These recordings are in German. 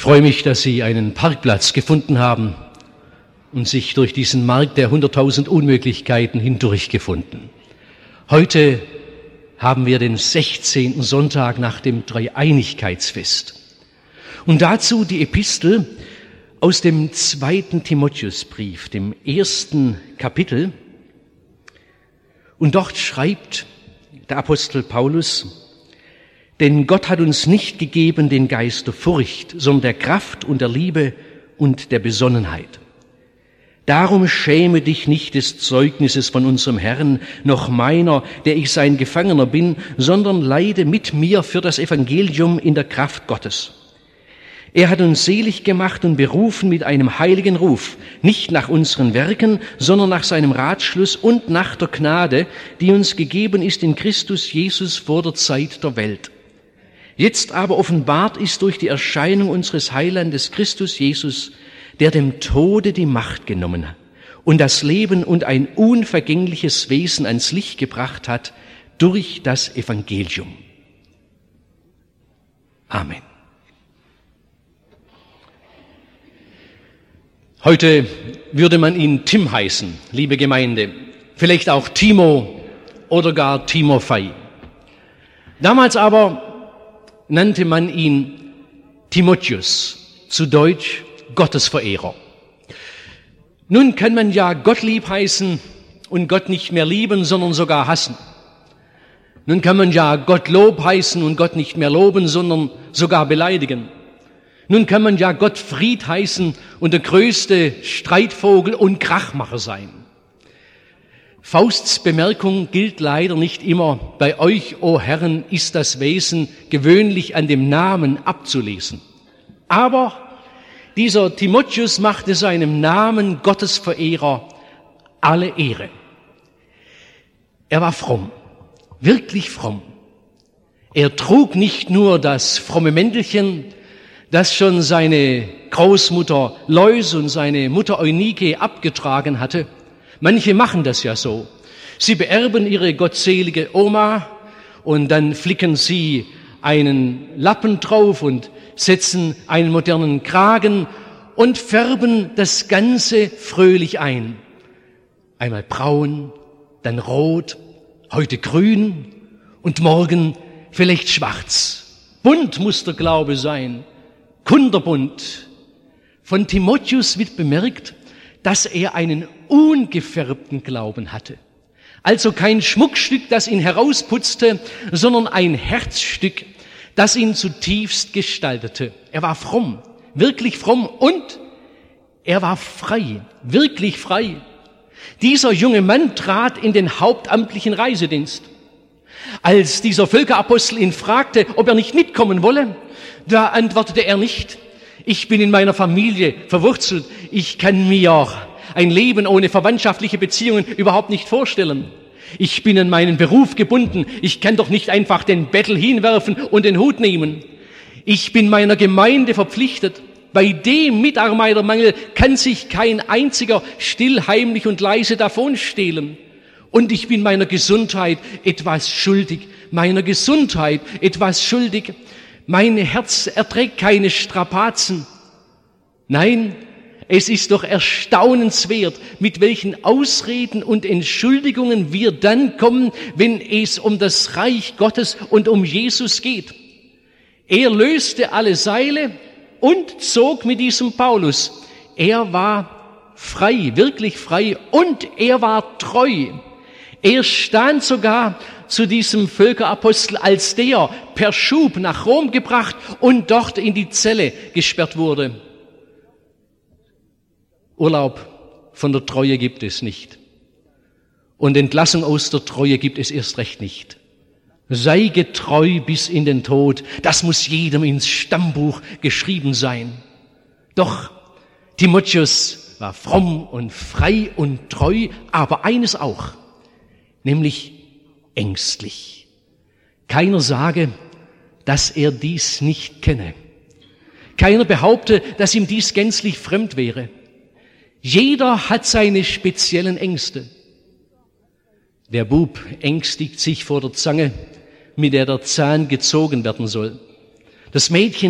freue mich, dass Sie einen Parkplatz gefunden haben und sich durch diesen Markt der 100.000 Unmöglichkeiten hindurchgefunden. Heute haben wir den 16. Sonntag nach dem Dreieinigkeitsfest. Und dazu die Epistel aus dem 2. Timotheusbrief, dem 1. Kapitel. Und dort schreibt der Apostel Paulus: Denn Gott hat uns nicht gegeben den Geist der Furcht, sondern der Kraft und der Liebe und der Besonnenheit. Darum schäme dich nicht des Zeugnisses von unserem Herrn, noch meiner, der ich sein Gefangener bin, sondern leide mit mir für das Evangelium in der Kraft Gottes. Er hat uns selig gemacht und berufen mit einem heiligen Ruf, nicht nach unseren Werken, sondern nach seinem Ratschluss und nach der Gnade, die uns gegeben ist in Christus Jesus vor der Zeit der Welt. Jetzt aber offenbart ist durch die Erscheinung unseres Heilandes Christus Jesus, der dem Tode die Macht genommen hat und das Leben und ein unvergängliches Wesen ans Licht gebracht hat durch das Evangelium. Amen. Heute würde man ihn Tim heißen, liebe Gemeinde, vielleicht auch Timo oder gar Timofei. Damals aber nannte man ihn Timotheus, zu Deutsch Gottesverehrer. Nun kann man ja Gott lieb heißen und Gott nicht mehr lieben, sondern sogar hassen. Nun kann man ja Gott Lob heißen und Gott nicht mehr loben, sondern sogar beleidigen. Nun kann man ja Gott Fried heißen und der größte Streitvogel und Krachmacher sein. Fausts Bemerkung gilt leider nicht immer: Bei euch, o Herren, ist das Wesen gewöhnlich an dem Namen abzulesen. Aber dieser Timotheus machte seinem Namen Gottesverehrer alle Ehre. Er war fromm, wirklich fromm. Er trug nicht nur das fromme Mäntelchen, das schon seine Großmutter Lois und seine Mutter Eunike abgetragen hatte. Manche machen das ja so. Sie beerben ihre gottselige Oma und dann flicken sie einen Lappen drauf und setzen einen modernen Kragen und färben das Ganze fröhlich ein. Einmal braun, dann rot, heute grün und morgen vielleicht schwarz. Bunt muss der Glaube sein, kunterbunt. Von Timotheus wird bemerkt, dass er einen ungefärbten Glauben hatte. Also kein Schmuckstück, das ihn herausputzte, sondern ein Herzstück, das ihn zutiefst gestaltete. Er war fromm, wirklich fromm, und er war frei, wirklich frei. Dieser junge Mann trat in den hauptamtlichen Reisedienst. Als dieser Völkerapostel ihn fragte, ob er nicht mitkommen wolle, da antwortete er nicht: Ich bin in meiner Familie verwurzelt, ich kann mir ein Leben ohne verwandtschaftliche Beziehungen überhaupt nicht vorstellen. Ich bin an meinen Beruf gebunden, ich kann doch nicht einfach den Bettel hinwerfen und den Hut nehmen. Ich bin meiner Gemeinde verpflichtet. Bei dem Mitarbeitermangel kann sich kein einziger still, heimlich und leise davonstehlen. Und ich bin meiner Gesundheit etwas schuldig, Mein Herz erträgt keine Strapazen. Nein, es ist doch erstaunenswert, mit welchen Ausreden und Entschuldigungen wir dann kommen, wenn es um das Reich Gottes und um Jesus geht. Er löste alle Seile und zog mit diesem Paulus. Er war frei, wirklich frei, und er war treu. Er stand sogar zu diesem Völkerapostel, als der per Schub nach Rom gebracht und dort in die Zelle gesperrt wurde. Urlaub von der Treue gibt es nicht. Und Entlassung aus der Treue gibt es erst recht nicht. Sei getreu bis in den Tod, das muss jedem ins Stammbuch geschrieben sein. Doch Timotheus war fromm und frei und treu, aber eines auch, nämlich ängstlich. Keiner sage, dass er dies nicht kenne. Keiner behaupte, dass ihm dies gänzlich fremd wäre. Jeder hat seine speziellen Ängste. Der Bub ängstigt sich vor der Zange, mit der der Zahn gezogen werden soll. Das Mädchen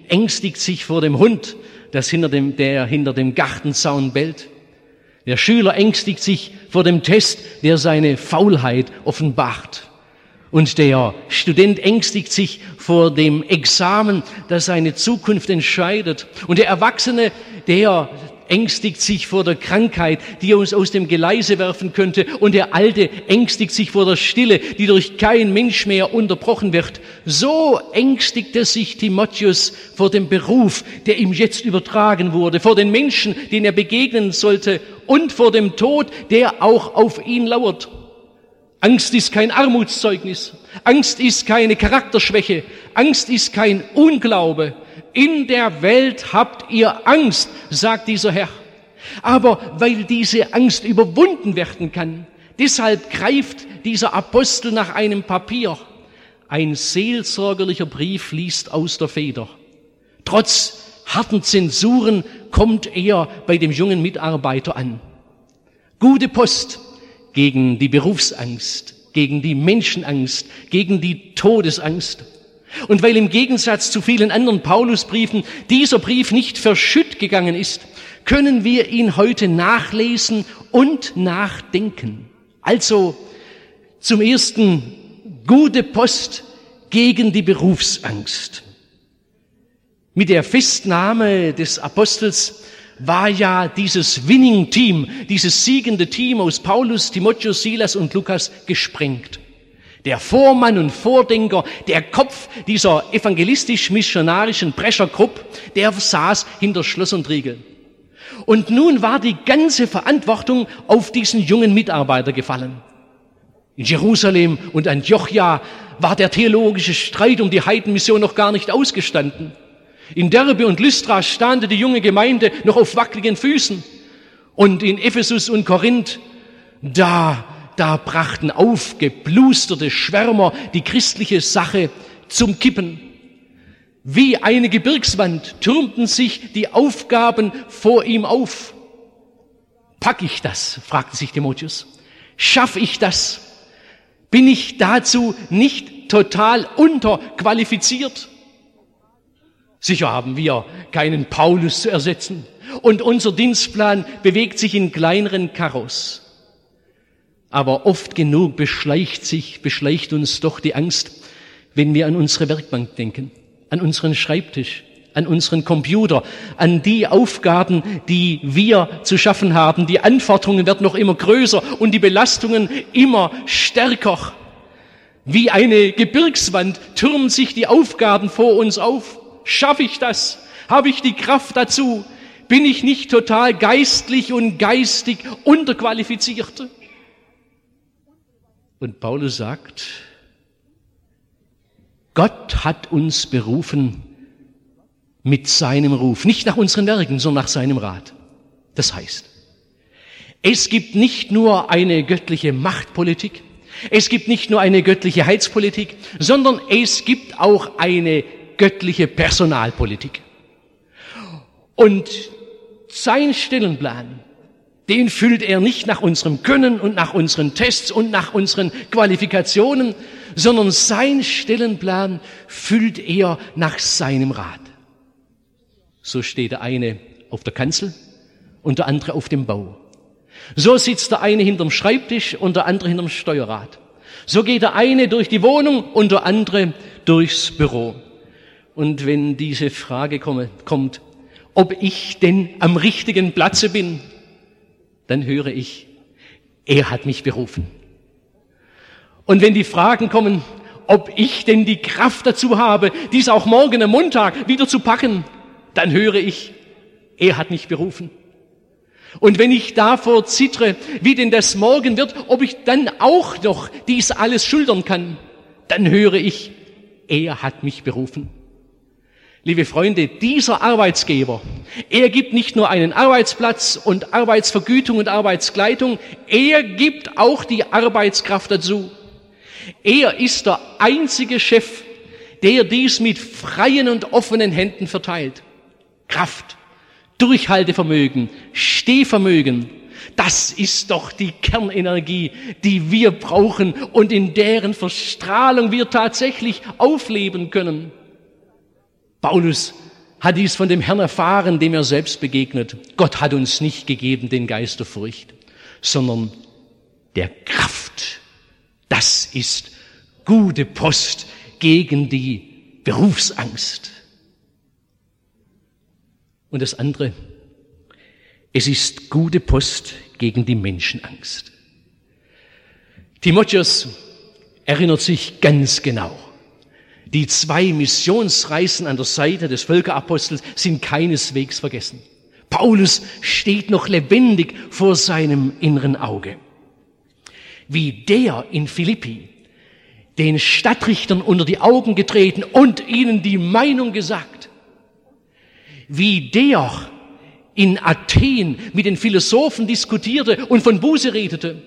ängstigt sich vor dem Hund, der hinter dem Gartenzaun bellt. Der Schüler ängstigt sich vor dem Test, der seine Faulheit offenbart. Und der Student ängstigt sich vor dem Examen, das seine Zukunft entscheidet. Und der Erwachsene, der ängstigt sich vor der Krankheit, die uns aus dem Geleise werfen könnte. Und der Alte ängstigt sich vor der Stille, die durch kein Mensch mehr unterbrochen wird. So ängstigte sich Timotheus vor dem Beruf, der ihm jetzt übertragen wurde, vor den Menschen, denen er begegnen sollte und vor dem Tod, der auch auf ihn lauert. Angst ist kein Armutszeugnis. Angst ist keine Charakterschwäche. Angst ist kein Unglaube. In der Welt habt ihr Angst, sagt dieser Herr. Aber weil diese Angst überwunden werden kann, deshalb greift dieser Apostel nach einem Papier. Ein seelsorgerlicher Brief fließt aus der Feder. Trotz harten Zensuren kommt er bei dem jungen Mitarbeiter an. Gute Post gegen die Berufsangst, gegen die Menschenangst, gegen die Todesangst. Und weil im Gegensatz zu vielen anderen Paulusbriefen dieser Brief nicht verschütt gegangen ist, können wir ihn heute nachlesen und nachdenken. Also zum ersten gute Post gegen die Berufsangst. Mit der Festnahme des Apostels war ja dieses Winning Team, dieses siegende Team aus Paulus, Timotheus, Silas und Lukas gesprengt. Der Vormann und Vordenker, der Kopf dieser evangelistisch-missionarischen Preschergruppe, der saß hinter Schloss und Riegel. Und nun war die ganze Verantwortung auf diesen jungen Mitarbeiter gefallen. In Jerusalem und Antiochia war der theologische Streit um die Heidenmission noch gar nicht ausgestanden. In Derbe und Lystra stand die junge Gemeinde noch auf wackeligen Füßen. Und in Ephesus und Korinth, da brachten aufgeblusterte Schwärmer die christliche Sache zum Kippen. Wie eine Gebirgswand türmten sich die Aufgaben vor ihm auf. Pack ich das? Fragte sich Timotheus. Schaff ich das? Bin ich dazu nicht total unterqualifiziert? Sicher haben wir keinen Paulus zu ersetzen. Und unser Dienstplan bewegt sich in kleineren Karos. Aber oft genug beschleicht uns doch die Angst, wenn wir an unsere Werkbank denken, an unseren Schreibtisch, an unseren Computer, an die Aufgaben, die wir zu schaffen haben. Die Anforderungen werden noch immer größer und die Belastungen immer stärker. Wie eine Gebirgswand türmen sich die Aufgaben vor uns auf. Schaffe ich das? Habe ich die Kraft dazu? Bin ich nicht total geistlich und geistig unterqualifiziert? Und Paulus sagt, Gott hat uns berufen mit seinem Ruf, nicht nach unseren Werken, sondern nach seinem Rat. Das heißt, es gibt nicht nur eine göttliche Machtpolitik, es gibt nicht nur eine göttliche Heilspolitik, sondern es gibt auch eine göttliche Personalpolitik. Und sein Stellenplan, den füllt er nicht nach unserem Können und nach unseren Tests und nach unseren Qualifikationen, sondern sein Stellenplan füllt er nach seinem Rat. So steht der eine auf der Kanzel und der andere auf dem Bau. So sitzt der eine hinterm Schreibtisch und der andere hinterm Steuerrad. So geht der eine durch die Wohnung und der andere durchs Büro. Und wenn diese Frage kommt, ob ich denn am richtigen Platze bin, dann höre ich, er hat mich berufen. Und wenn die Fragen kommen, ob ich denn die Kraft dazu habe, dies auch morgen am Montag wieder zu packen, dann höre ich, er hat mich berufen. Und wenn ich davor zittere, wie denn das morgen wird, ob ich dann auch noch dies alles schultern kann, dann höre ich, er hat mich berufen. Liebe Freunde, dieser Arbeitsgeber, er gibt nicht nur einen Arbeitsplatz und Arbeitsvergütung und Arbeitskleidung, er gibt auch die Arbeitskraft dazu. Er ist der einzige Chef, der dies mit freien und offenen Händen verteilt. Kraft, Durchhaltevermögen, Stehvermögen, das ist doch die Kernenergie, die wir brauchen und in deren Verstrahlung wir tatsächlich aufleben können. Paulus hat dies von dem Herrn erfahren, dem er selbst begegnet. Gott hat uns nicht gegeben den Geist der Furcht, sondern der Kraft. Das ist gute Post gegen die Berufsangst. Und das andere, es ist gute Post gegen die Menschenangst. Timotheus erinnert sich ganz genau. Die 2 Missionsreisen an der Seite des Völkerapostels sind keineswegs vergessen. Paulus steht noch lebendig vor seinem inneren Auge. Wie der in Philippi den Stadtrichtern unter die Augen getreten und ihnen die Meinung gesagt. Wie der in Athen mit den Philosophen diskutierte und von Buße redete.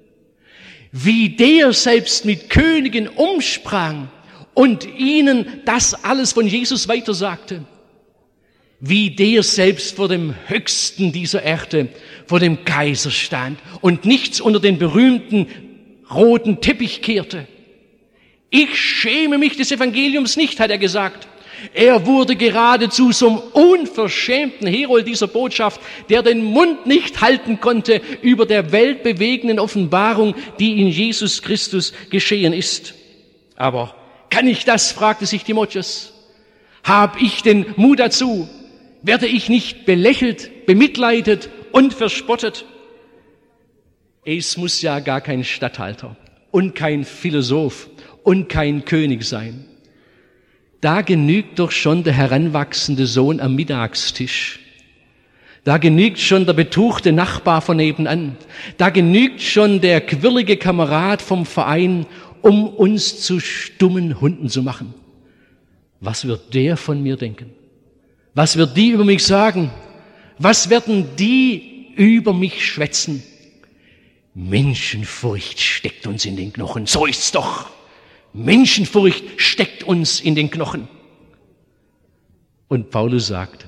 Wie der selbst mit Königen umsprang und ihnen das alles von Jesus weitersagte. Wie der selbst vor dem Höchsten dieser Erde, vor dem Kaiser stand und nichts unter den berühmten roten Teppich kehrte. Ich schäme mich des Evangeliums nicht, hat er gesagt. Er wurde geradezu zum unverschämten Herold dieser Botschaft, der den Mund nicht halten konnte über der weltbewegenden Offenbarung, die in Jesus Christus geschehen ist. Aber kann ich das, fragte sich Timotheus. Hab ich den Mut dazu? Werde ich nicht belächelt, bemitleidet und verspottet? Es muss ja gar kein Statthalter und kein Philosoph und kein König sein. Da genügt doch schon der heranwachsende Sohn am Mittagstisch. Da genügt schon der betuchte Nachbar von nebenan. Da genügt schon der quirlige Kamerad vom Verein, um uns zu stummen Hunden zu machen. Was wird der von mir denken? Was wird die über mich sagen? Was werden die über mich schwätzen? Menschenfurcht steckt uns in den Knochen. So ist's doch. Menschenfurcht steckt uns in den Knochen. Und Paulus sagt,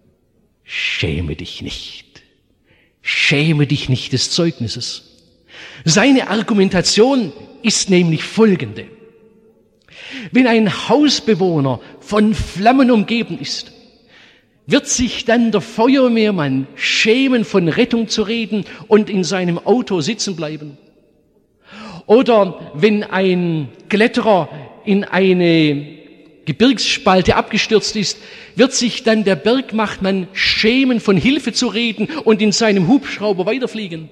schäme dich nicht. Schäme dich nicht des Zeugnisses. Seine Argumentation ist nämlich folgende. Wenn ein Hausbewohner von Flammen umgeben ist, wird sich dann der Feuerwehrmann schämen, von Rettung zu reden und in seinem Auto sitzen bleiben? Oder wenn ein Kletterer in eine Gebirgsspalte abgestürzt ist, wird sich dann der Bergwachtmann schämen, von Hilfe zu reden und in seinem Hubschrauber weiterfliegen?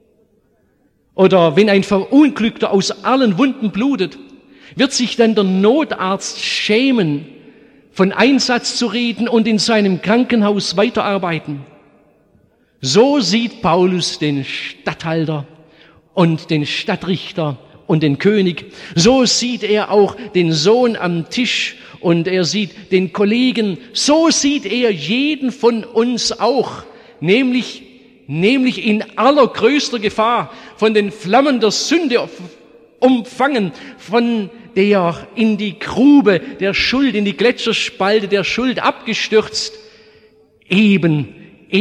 Oder wenn ein Verunglückter aus allen Wunden blutet, wird sich dann der Notarzt schämen, von Einsatz zu reden und in seinem Krankenhaus weiterarbeiten? So sieht Paulus den Statthalter und den Stadtrichter und den König. So sieht er auch den Sohn am Tisch und er sieht den Kollegen. So sieht er jeden von uns auch, nämlich in allergrößter Gefahr, von den Flammen der Sünde umfangen, von der in die Grube der Schuld, in die Gletscherspalte der Schuld abgestürzt, eben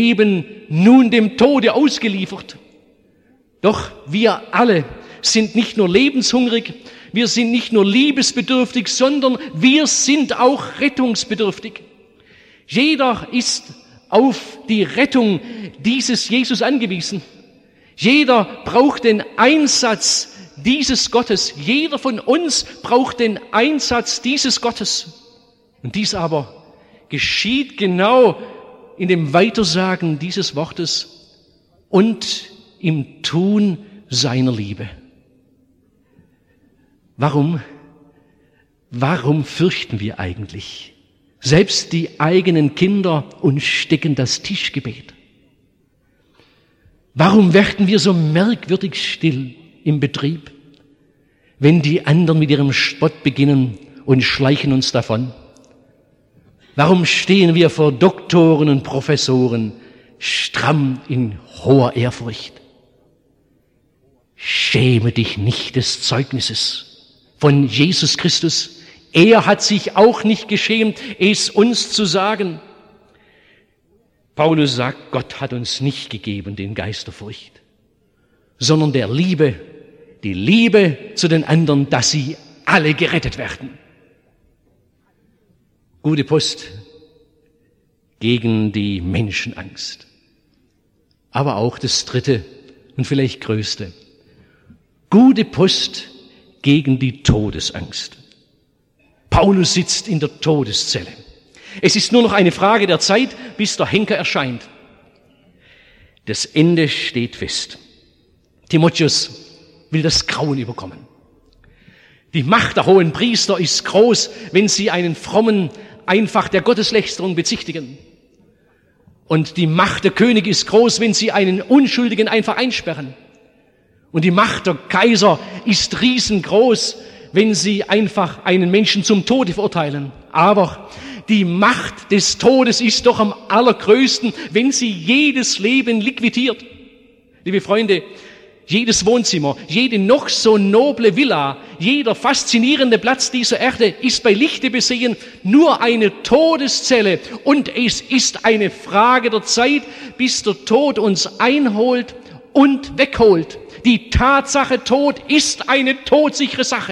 nun dem Tode ausgeliefert. Doch wir alle sind nicht nur lebenshungrig, wir sind nicht nur liebesbedürftig, sondern wir sind auch rettungsbedürftig. Jeder ist auf die Rettung dieses Jesus angewiesen. Jeder braucht den Einsatz dieses Gottes. Jeder von uns braucht den Einsatz dieses Gottes. Und dies aber geschieht genau in dem Weitersagen dieses Wortes und im Tun seiner Liebe. Warum fürchten wir eigentlich? Selbst die eigenen Kinder uns stecken das Tischgebet. Warum werden wir so merkwürdig still im Betrieb, wenn die anderen mit ihrem Spott beginnen und schleichen uns davon? Warum stehen wir vor Doktoren und Professoren stramm in hoher Ehrfurcht? Schäme dich nicht des Zeugnisses von Jesus Christus. Er hat sich auch nicht geschämt, es uns zu sagen. Paulus sagt, Gott hat uns nicht gegeben den Geist der Furcht, sondern der Liebe, die Liebe zu den anderen, dass sie alle gerettet werden. Gute Post gegen die Menschenangst. Aber auch das dritte und vielleicht größte. Gute Post gegen die Todesangst. Paulus sitzt in der Todeszelle. Es ist nur noch eine Frage der Zeit, bis der Henker erscheint. Das Ende steht fest. Timotheus will das Grauen überkommen. Die Macht der hohen Priester ist groß, wenn sie einen Frommen einfach der Gotteslästerung bezichtigen. Und die Macht der Könige ist groß, wenn sie einen Unschuldigen einfach einsperren. Und die Macht der Kaiser ist riesengroß, wenn sie einfach einen Menschen zum Tode verurteilen. Aber die Macht des Todes ist doch am allergrößten, wenn sie jedes Leben liquidiert. Liebe Freunde, jedes Wohnzimmer, jede noch so noble Villa, jeder faszinierende Platz dieser Erde ist bei Lichte besehen nur eine Todeszelle. Und es ist eine Frage der Zeit, bis der Tod uns einholt und wegholt. Die Tatsache Tod ist eine todsichere Sache.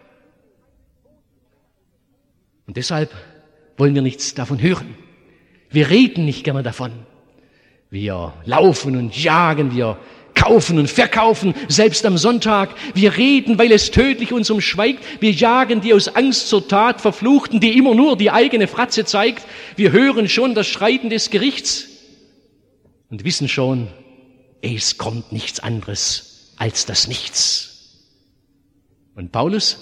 Und deshalb wollen wir nichts davon hören. Wir reden nicht gerne davon. Wir laufen und jagen, wir kaufen und verkaufen, selbst am Sonntag. Wir reden, weil es tödlich uns umschweigt. Wir jagen die aus Angst zur Tat Verfluchten, die immer nur die eigene Fratze zeigt. Wir hören schon das Schreiten des Gerichts und wissen schon, es kommt nichts anderes als das Nichts. Und Paulus,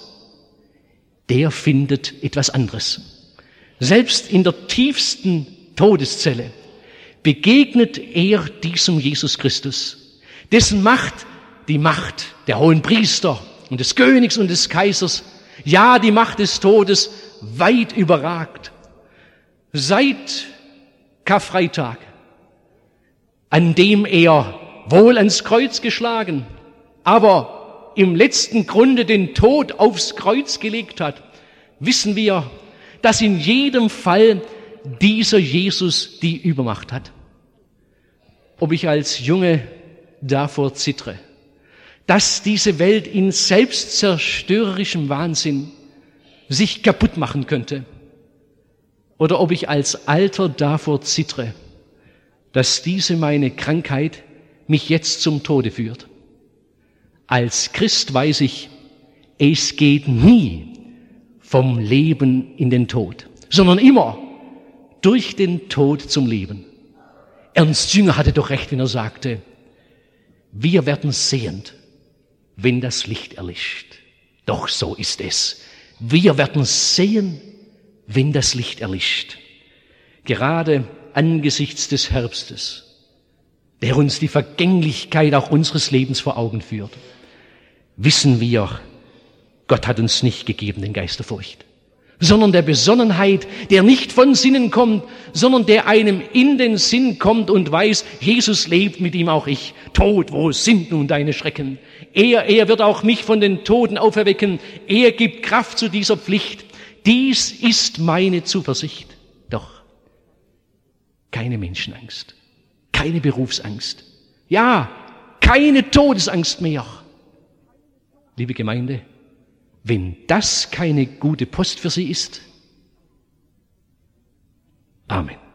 der findet etwas anderes. Selbst in der tiefsten Todeszelle begegnet er diesem Jesus Christus, dessen Macht die Macht der hohen Priester und des Königs und des Kaisers, ja die Macht des Todes weit überragt. Seit Karfreitag, an dem er wohl ans Kreuz geschlagen, aber im letzten Grunde den Tod aufs Kreuz gelegt hat, wissen wir, dass in jedem Fall dieser Jesus die Übermacht hat. Ob ich als Junge davor zittere, dass diese Welt in selbstzerstörerischem Wahnsinn sich kaputt machen könnte, oder ob ich als Alter davor zittere, dass diese meine Krankheit mich jetzt zum Tode führt. Als Christ weiß ich, es geht nie vom Leben in den Tod, sondern immer durch den Tod zum Leben. Ernst Jünger hatte doch recht, wenn er sagte, wir werden sehend, wenn das Licht erlischt. Doch so ist es. Wir werden sehen, wenn das Licht erlischt. Gerade angesichts des Herbstes, der uns die Vergänglichkeit auch unseres Lebens vor Augen führt, wissen wir, Gott hat uns nicht gegeben den Geist der Furcht, sondern der Besonnenheit, der nicht von Sinnen kommt, sondern der einem in den Sinn kommt und weiß, Jesus lebt, mit ihm auch ich. Tod, wo sind nun deine Schrecken? Er wird auch mich von den Toten auferwecken. Er gibt Kraft zu dieser Pflicht. Dies ist meine Zuversicht. Doch keine Menschenangst, keine Berufsangst, ja, keine Todesangst mehr. Liebe Gemeinde, wenn das keine gute Post für Sie ist, Amen.